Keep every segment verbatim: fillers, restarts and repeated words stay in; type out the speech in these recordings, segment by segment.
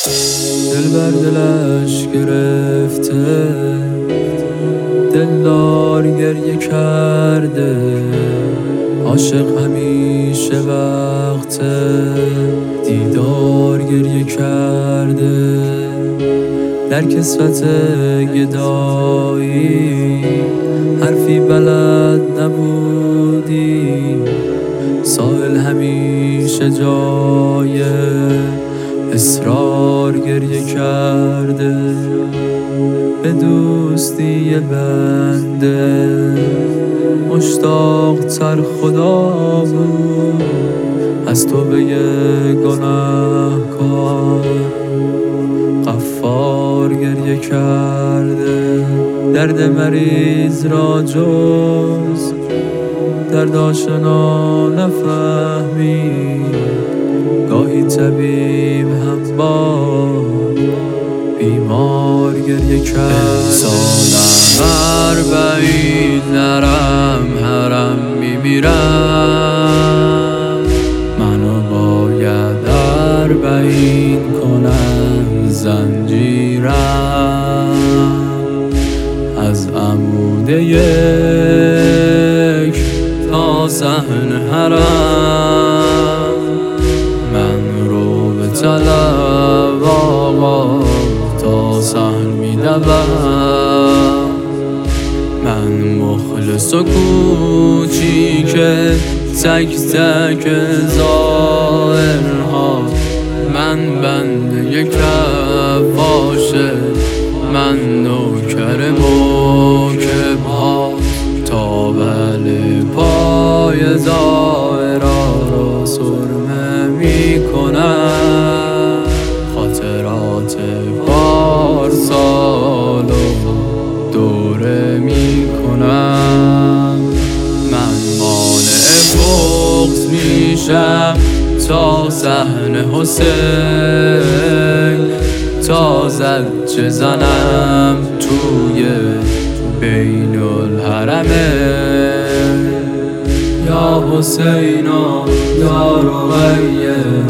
دل بر دلش گرفته، دلدار گریه کرده، عاشق همیشه وقت دیدار گریه کرده. در کسوت گدایی حرفی بلد نبودی، سائل همیشه جای اصرار گریه کرده. به دوستی بنده مشتاق تر خدا بود از تو به گناهکار غفار گریه کرده. درد مریض را جز درد آشنا نفهمید، گاهی طبیب هم با بیمار گریه کرد. سالم اربعین نرم حرم میمیرم، منو باید اربعین کنم زنجیرم. از عمود یک تا صحن حرم من رو به طلب آقا تا صحن میدوم. من مخلص و کوچیک تک تک ظاهرها، من بنده یک کفاشه، من نوکر موکبها. تا بله پای ظاهرها را سرمه می کنم، خاطرات پارسال و دوره می کنم. من مانع بغض میشم تا صحن حسین، تا زجه زنم توی بین الحرمه. یا حسینا یا رقی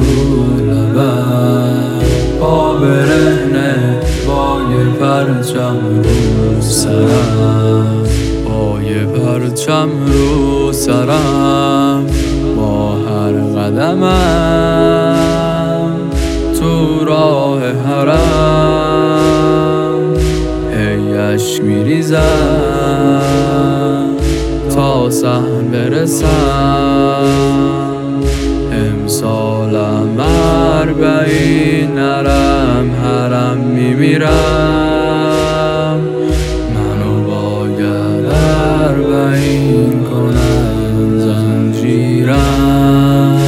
رولبر، با برهنه بای پرچم رو سرم، بای پرچم رو سرم. با هر قدمم تو راه حرم هی اشک میریزم تا صحن برسم. امسالم اربعین نرم حرم میمیرم، منو باید اربعین کنم زنجیرم.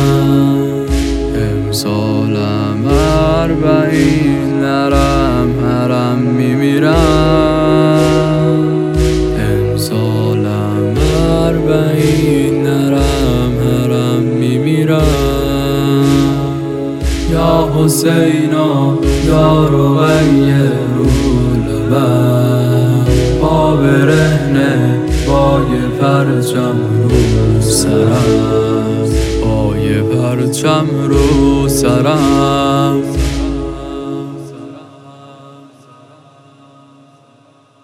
امسالم اربعین نرم حرم میمیرم، امسالم اربعین نرم حرم میمیرم. یا حسینا یا رقی رولبر، با برهنه بای پرچم رو سرم، بای پرچم رو سرم.